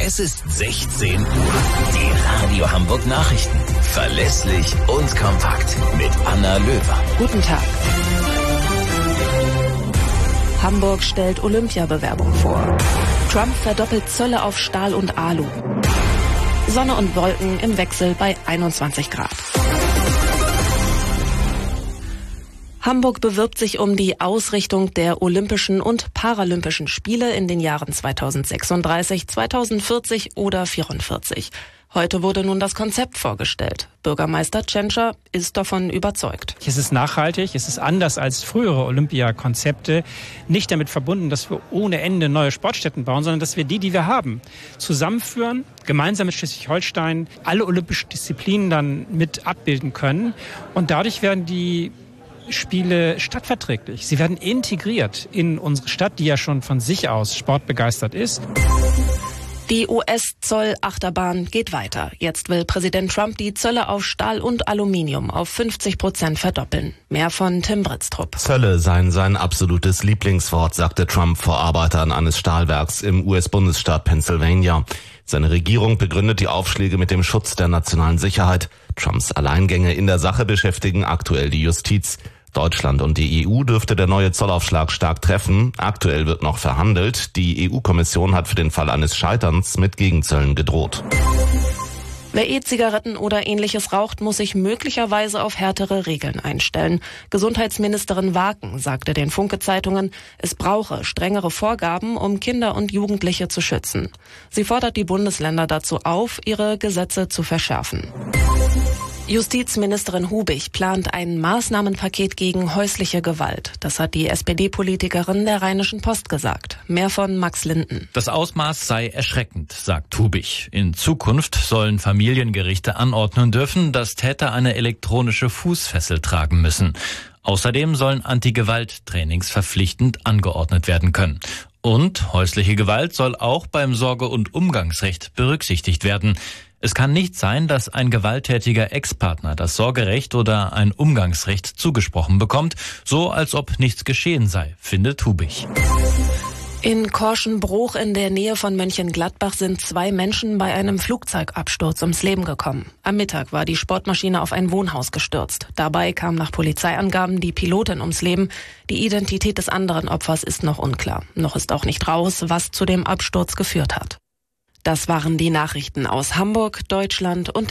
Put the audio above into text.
Es ist 16 Uhr. Die Radio Hamburg Nachrichten. Verlässlich und kompakt mit Anna Löwer. Guten Tag. Hamburg stellt Olympiabewerbung vor. Trump verdoppelt Zölle auf Stahl und Alu. Sonne und Wolken im Wechsel bei 21 Grad. Hamburg bewirbt sich um die Ausrichtung der Olympischen und Paralympischen Spiele in den Jahren 2036, 2040 oder 2044. Heute wurde nun das Konzept vorgestellt. Bürgermeister Tschentscher ist davon überzeugt. Es ist nachhaltig, es ist anders als frühere Olympiakonzepte. Nicht damit verbunden, dass wir ohne Ende neue Sportstätten bauen, sondern dass wir die wir haben, zusammenführen, gemeinsam mit Schleswig-Holstein alle olympischen Disziplinen dann mit abbilden können. Und dadurch werden die Spiele stadtverträglich. Sie werden integriert in unsere Stadt, die ja schon von sich aus sportbegeistert ist. Die US-Zollachterbahn geht weiter. Jetzt will Präsident Trump die Zölle auf Stahl und Aluminium auf 50% verdoppeln. Mehr von Tim Britztrup. Zölle seien sein absolutes Lieblingswort, sagte Trump vor Arbeitern eines Stahlwerks im US-Bundesstaat Pennsylvania. Seine Regierung begründet die Aufschläge mit dem Schutz der nationalen Sicherheit. Trumps Alleingänge in der Sache beschäftigen aktuell die Justiz. Deutschland und die EU dürfte der neue Zollaufschlag stark treffen. Aktuell wird noch verhandelt. Die EU-Kommission hat für den Fall eines Scheiterns mit Gegenzöllen gedroht. Wer E-Zigaretten oder Ähnliches raucht, muss sich möglicherweise auf härtere Regeln einstellen. Gesundheitsministerin Waken sagte den Funke-Zeitungen, es brauche strengere Vorgaben, um Kinder und Jugendliche zu schützen. Sie fordert die Bundesländer dazu auf, ihre Gesetze zu verschärfen. Justizministerin Hubig plant ein Maßnahmenpaket gegen häusliche Gewalt. Das hat die SPD-Politikerin der Rheinischen Post gesagt. Mehr von Max Linden. Das Ausmaß sei erschreckend, sagt Hubig. In Zukunft sollen Familiengerichte anordnen dürfen, dass Täter eine elektronische Fußfessel tragen müssen. Außerdem sollen Anti-Gewalt-Trainings verpflichtend angeordnet werden können. Und häusliche Gewalt soll auch beim Sorge- und Umgangsrecht berücksichtigt werden. Es kann nicht sein, dass ein gewalttätiger Ex-Partner das Sorgerecht oder ein Umgangsrecht zugesprochen bekommt, so als ob nichts geschehen sei, findet Hubig. In Korschenbruch in der Nähe von Mönchengladbach sind 2 Menschen bei einem Flugzeugabsturz ums Leben gekommen. Am Mittag war die Sportmaschine auf ein Wohnhaus gestürzt. Dabei kam nach Polizeiangaben die Pilotin ums Leben. Die Identität des anderen Opfers ist noch unklar. Noch ist auch nicht raus, was zu dem Absturz geführt hat. Das waren die Nachrichten aus Hamburg, Deutschland und